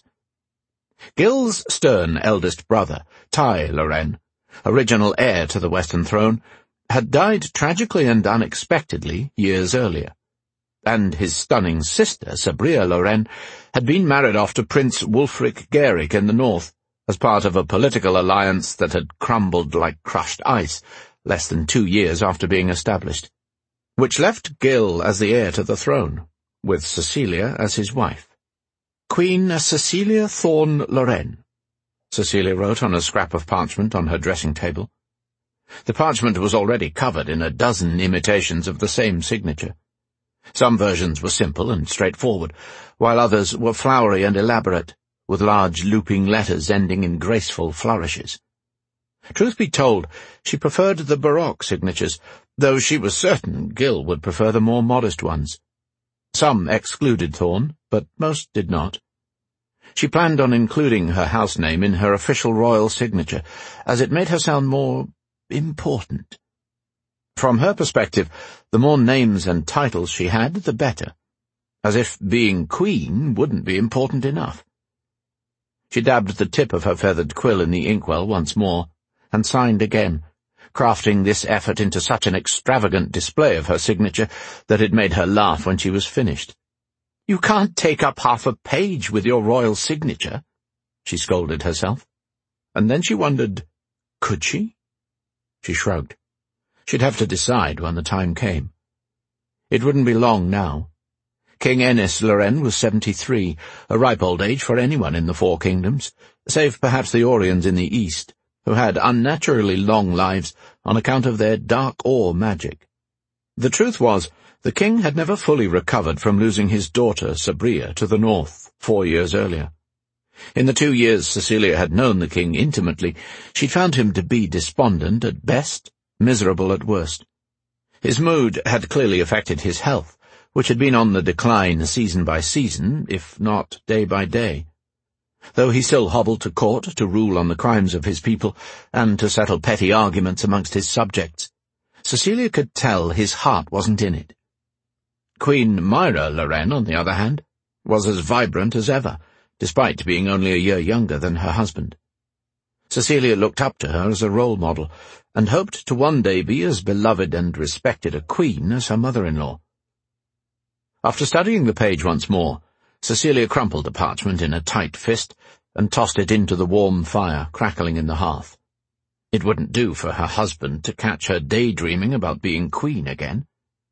Gil's stern eldest brother, Tai Loren, original heir to the Western throne, had died tragically and unexpectedly years earlier, and his stunning sister, Sabria Loren, had been married off to Prince Wulfric Gerig in the north, as part of a political alliance that had crumbled like crushed ice less than 2 years after being established, which left Gil as the heir to the throne, with Cecilia as his wife. Queen Cecilia Thorne Loren, Cecilia wrote on a scrap of parchment on her dressing table. The parchment was already covered in a dozen imitations of the same signature. Some versions were simple and straightforward, while others were flowery and elaborate, with large looping letters ending in graceful flourishes. Truth be told, she preferred the Baroque signatures, though she was certain Gil would prefer the more modest ones. Some excluded Thorne, but most did not. She planned on including her house name in her official royal signature, as it made her sound more important. From her perspective, the more names and titles she had, the better, as if being queen wouldn't be important enough. She dabbed the tip of her feathered quill in the inkwell once more, and signed again, crafting this effort into such an extravagant display of her signature that it made her laugh when she was finished. "You can't take up half a page with your royal signature," she scolded herself. And then she wondered, could she? She shrugged. She'd have to decide when the time came. It wouldn't be long now. King Ennis Loren was 73, a ripe old age for anyone in the Four Kingdoms, save perhaps the Orions in the east, who had unnaturally long lives on account of their dark ore magic. The truth was, the king had never fully recovered from losing his daughter Sabria to the north 4 years earlier. In the 2 years Cecilia had known the king intimately, she'd found him to be despondent at best, miserable at worst. His mood had clearly affected his health, which had been on the decline season by season, if not day by day. Though he still hobbled to court to rule on the crimes of his people and to settle petty arguments amongst his subjects, Cecilia could tell his heart wasn't in it. Queen Myra Loren, on the other hand, was as vibrant as ever, despite being only a year younger than her husband. Cecilia looked up to her as a role model, and hoped to one day be as beloved and respected a queen as her mother-in-law. After studying the page once more, Cecilia crumpled the parchment in a tight fist and tossed it into the warm fire crackling in the hearth. It wouldn't do for her husband to catch her daydreaming about being queen again.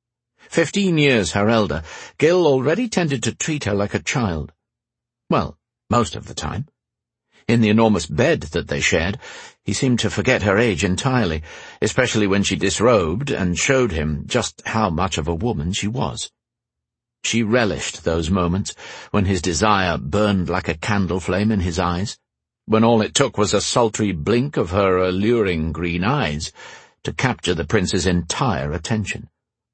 15 years her elder, Gil already tended to treat her like a child. Well, most of the time. In the enormous bed that they shared, he seemed to forget her age entirely, especially when she disrobed and showed him just how much of a woman she was. She relished those moments when his desire burned like a candle flame in his eyes, when all it took was a sultry blink of her alluring green eyes to capture the prince's entire attention.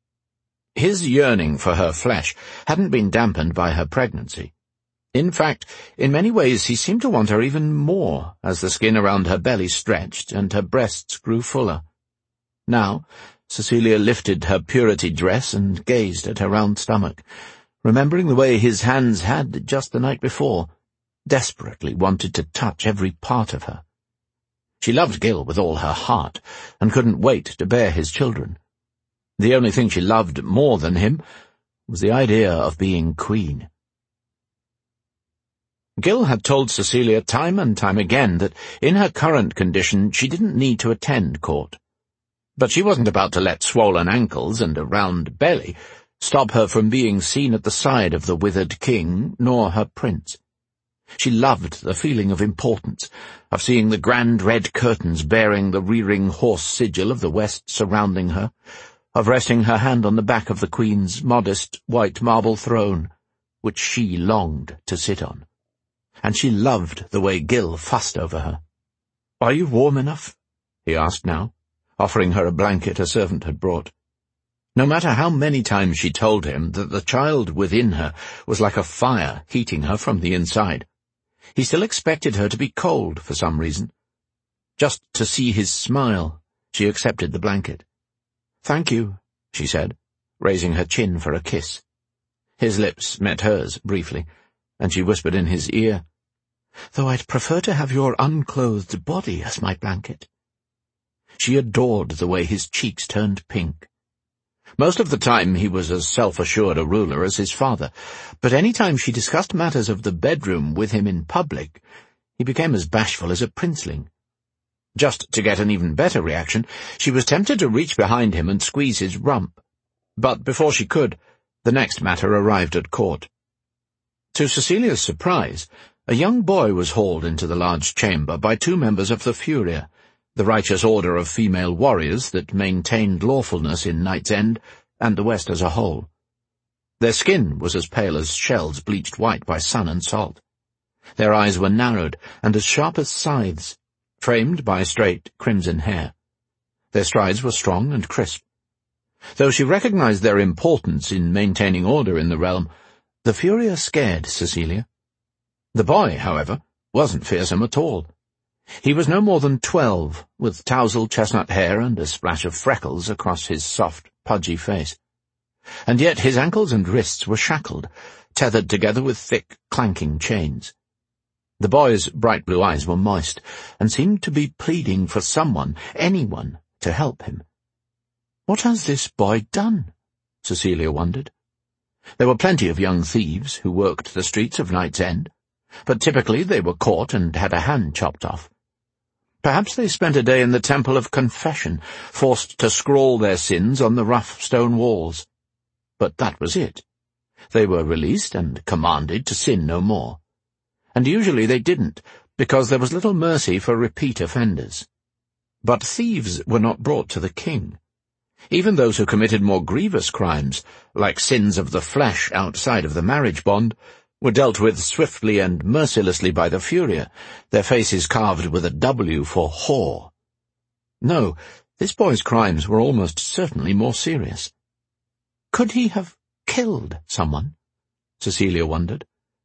His yearning for her flesh hadn't been dampened by her pregnancy. In fact, in many ways he seemed to want her even more as the skin around her belly stretched and her breasts grew fuller. Now, Cecilia lifted her purity dress and gazed at her round stomach, remembering the way his hands had just the night before, desperately wanted to touch every part of her. She loved Gil with all her heart, and couldn't wait to bear his children. The only thing she loved more than him was the idea of being queen. Gil had told Cecilia time and time again that in her current condition she didn't need to attend court. But she wasn't about to let swollen ankles and a round belly stop her from being seen at the side of the withered king, nor her prince. She loved the feeling of importance, of seeing the grand red curtains bearing the rearing horse sigil of the West surrounding her, of resting her hand on the back of the queen's modest white marble throne, which she longed to sit on. And she loved the way Gil fussed over her. "Are you warm enough?" he asked now, offering her a blanket a servant had brought. No matter how many times she told him that the child within her was like a fire heating her from the inside, He still expected her to be cold for some reason. Just to see his smile, she accepted the blanket. "Thank you," she said, raising her chin for a kiss. His lips met hers briefly, and she whispered in his ear, "Though I'd prefer to have your unclothed body as my blanket." She adored the way his cheeks turned pink. Most of the time he was as self-assured a ruler as his father, but any time she discussed matters of the bedroom with him in public, he became as bashful as a princeling. Just to get an even better reaction, she was tempted to reach behind him and squeeze his rump. But before she could, the next matter arrived at court. To Cecilia's surprise, a young boy was hauled into the large chamber by 2 members of the Furia, the righteous order of female warriors that maintained lawfulness in Knight's End and the West as a whole. Their skin was as pale as shells bleached white by sun and salt. Their eyes were narrowed and as sharp as scythes, framed by straight crimson hair. Their strides were strong and crisp. Though she recognized their importance in maintaining order in the realm, the Furia scared Cecilia. The boy, however, wasn't fearsome at all. He was no more than 12, with tousled chestnut hair and a splash of freckles across his soft, pudgy face. And yet his ankles and wrists were shackled, tethered together with thick, clanking chains. The boy's bright blue eyes were moist, and seemed to be pleading for someone, anyone, to help him. What has this boy done? Cecilia wondered. There were plenty of young thieves who worked the streets of Knight's End, but typically they were caught and had a hand chopped off. Perhaps they spent a day in the Temple of Confession, forced to scrawl their sins on the rough stone walls. But that was it. They were released and commanded to sin no more. And usually they didn't, because there was little mercy for repeat offenders. But thieves were not brought to the king. Even those who committed more grievous crimes, like sins of the flesh outside of the marriage bond, were dealt with swiftly and mercilessly by the Furia, their faces carved with a W for whore. No, this boy's crimes were almost certainly more serious. Could he have killed someone? Cecilia wondered.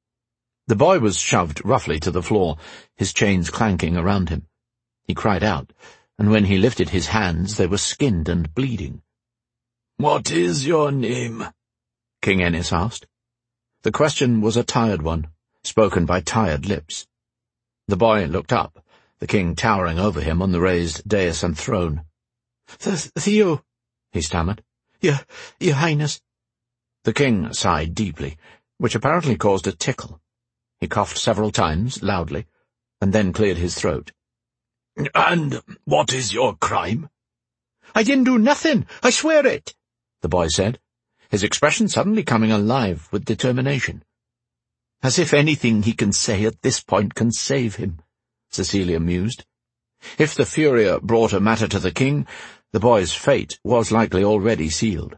The boy was shoved roughly to the floor, his chains clanking around him. He cried out, and when he lifted his hands they were skinned and bleeding. "What is your name?" King Ennis asked. The question was a tired one, spoken by tired lips. The boy looked up, the king towering over him on the raised dais and throne. "Theo," he stammered. Your Highness." The king sighed deeply, which apparently caused a tickle. He coughed several times, loudly, and then cleared his throat. "And what is your crime?" "I didn't do nothing, I swear it," the boy said, his expression suddenly coming alive with determination. "As if anything he can say at this point can save him," Cecilia mused. If the Furia brought a matter to the king, the boy's fate was likely already sealed.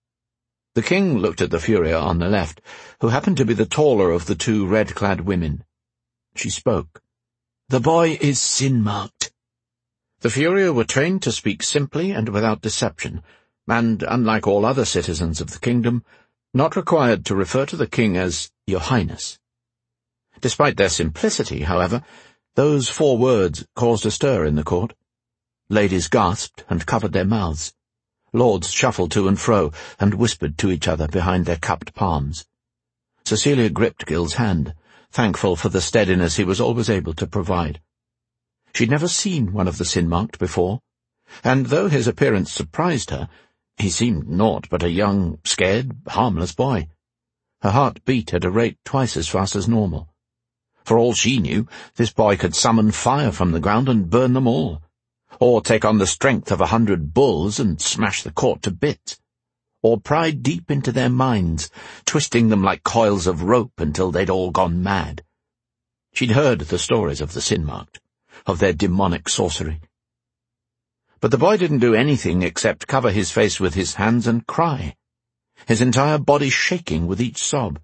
The king looked at the Furia on the left, who happened to be the taller of the 2 red-clad women. She spoke. "The boy is sin-marked." The Furia were trained to speak simply and without deception, and, unlike all other citizens of the kingdom, not required to refer to the king as Your Highness. Despite their simplicity, however, those 4 words caused a stir in the court. Ladies gasped and covered their mouths. Lords shuffled to and fro and whispered to each other behind their cupped palms. Cecilia gripped Gil's hand, thankful for the steadiness he was always able to provide. She'd never seen one of the sin-marked before, and though his appearance surprised her, he seemed naught but a young, scared, harmless boy. Her heart beat at a rate twice as fast as normal. For all she knew, this boy could summon fire from the ground and burn them all, or take on the strength of 100 bulls and smash the court to bits, or pry deep into their minds, twisting them like coils of rope until they'd all gone mad. She'd heard the stories of the sin-marked, of their demonic sorcery. But the boy didn't do anything except cover his face with his hands and cry, his entire body shaking with each sob.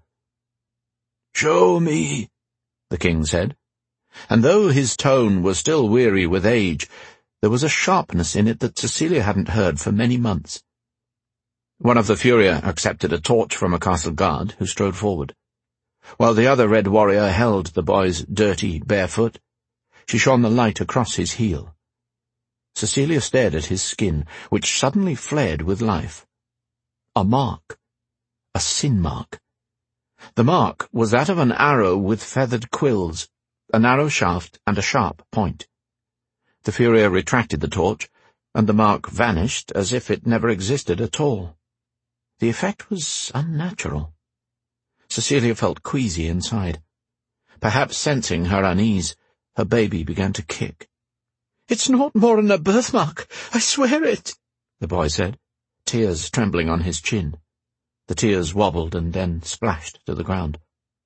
"Show me," the king said, and though his tone was still weary with age, there was a sharpness in it that Cecilia hadn't heard for many months. One of the Furia accepted a torch from a castle guard, who strode forward. While the other red warrior held the boy's dirty, bare foot, she shone the light across his heel. Cecilia stared at his skin, which suddenly flared with life. A mark. A sin mark. The mark was that of an arrow with feathered quills, a narrow shaft and a sharp point. The furrier retracted the torch, and the mark vanished as if it never existed at all. The effect was unnatural. Cecilia felt queasy inside. Perhaps sensing her unease, her baby began to kick. "It's not more'n a birthmark, I swear it," the boy said, tears trembling on his chin. The tears wobbled and then splashed to the ground.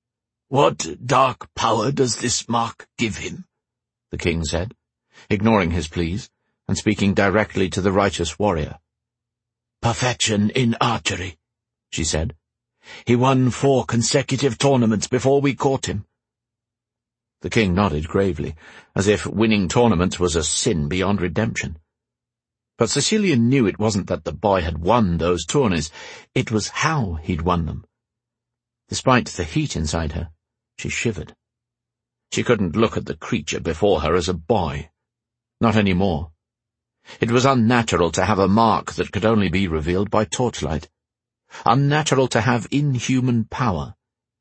"What dark power does this mark give him?" the king said, ignoring his pleas and speaking directly to the righteous warrior. "Perfection in archery," she said. "He won 4 consecutive tournaments before we caught him." The king nodded gravely, as if winning tournaments was a sin beyond redemption. But Cecilia knew it wasn't that the boy had won those tourneys, it was how he'd won them. Despite the heat inside her, she shivered. She couldn't look at the creature before her as a boy. Not any more. It was unnatural to have a mark that could only be revealed by torchlight. Unnatural to have inhuman power.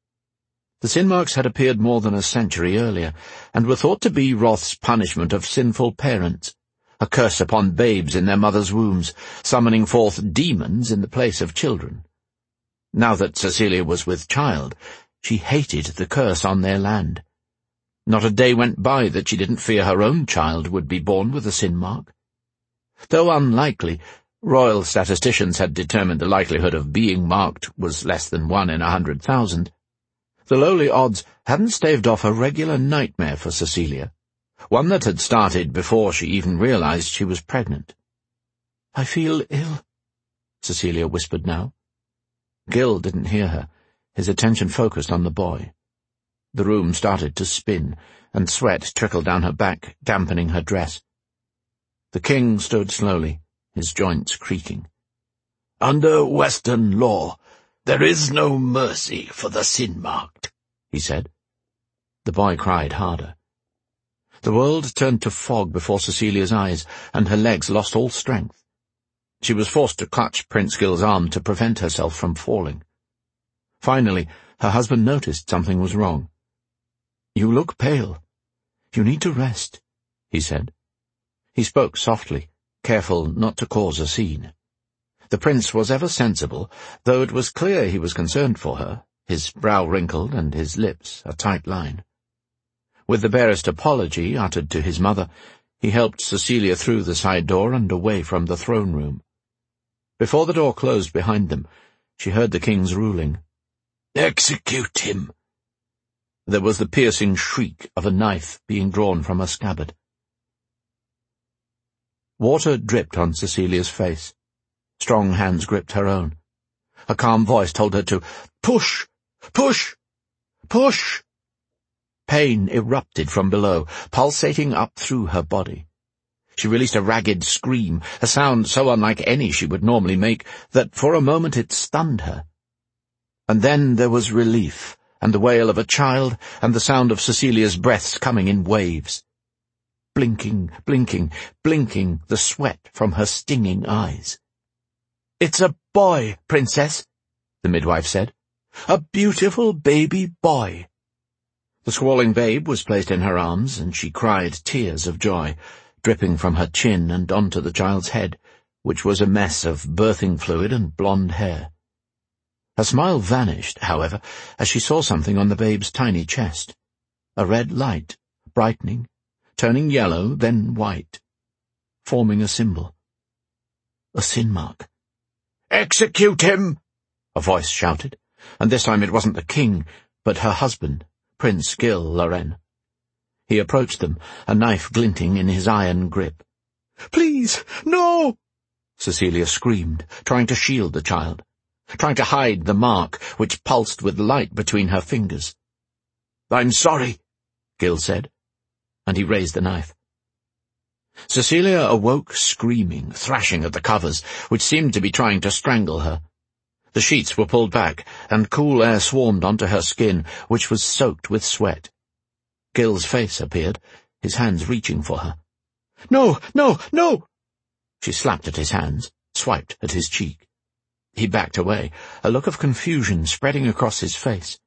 The sin marks had appeared more than a century earlier, and were thought to be Roth's punishment of sinful parents, a curse upon babes in their mothers' wombs, summoning forth demons in the place of children. Now that Cecilia was with child, she hated the curse on their land. Not a day went by that she didn't fear her own child would be born with a sin mark. Though unlikely, royal statisticians had determined the likelihood of being marked was less than 1 in 100,000. The lowly odds hadn't staved off a regular nightmare for Cecilia, one that had started before she even realized she was pregnant. "I feel ill," Cecilia whispered now. Gil didn't hear her, his attention focused on the boy. The room started to spin, and sweat trickled down her back, dampening her dress. The king stood slowly, his joints creaking. "Under Western law, there is no mercy for the sin-marked," he said. The boy cried harder. The world turned to fog before Cecilia's eyes, and her legs lost all strength. She was forced to clutch Prince Gil's arm to prevent herself from falling. Finally, her husband noticed something was wrong. "You look pale. You need to rest," he said. He spoke softly, careful not to cause a scene. The prince was ever sensible, though it was clear he was concerned for her, his brow wrinkled and his lips a tight line. With the barest apology uttered to his mother, he helped Cecilia through the side door and away from the throne room. Before the door closed behind them, she heard the king's ruling. "Execute him!" There was the piercing shriek of a knife being drawn from a scabbard. Water dripped on Cecilia's face. Strong hands gripped her own. A calm voice told her to push, push, push. Pain erupted from below, pulsating up through her body. She released a ragged scream, a sound so unlike any she would normally make that for a moment it stunned her. And then there was relief, and the wail of a child, and the sound of Cecilia's breaths coming in waves. Blinking, blinking, blinking, the sweat from her stinging eyes. "It's a boy, Princess," the midwife said. "A beautiful baby boy." The squalling babe was placed in her arms, and she cried tears of joy, dripping from her chin and onto the child's head, which was a mess of birthing fluid and blonde hair. Her smile vanished, however, as she saw something on the babe's tiny chest. A red light, brightening, turning yellow, then white, forming a symbol. A sin mark. "Execute him!" a voice shouted, and this time it wasn't the king, but her husband, Prince Gil Loren. He approached them, a knife glinting in his iron grip. "Please, no!" Cecilia screamed, trying to shield the child, trying to hide the mark, which pulsed with light between her fingers. "I'm sorry," Gil said, and he raised the knife. Cecilia awoke screaming, thrashing at the covers, which seemed to be trying to strangle her. The sheets were pulled back, and cool air swarmed onto her skin, which was soaked with sweat. Gil's face appeared, his hands reaching for her. "No, no, no!" She slapped at his hands, swiped at his cheek. He backed away, a look of confusion spreading across his face.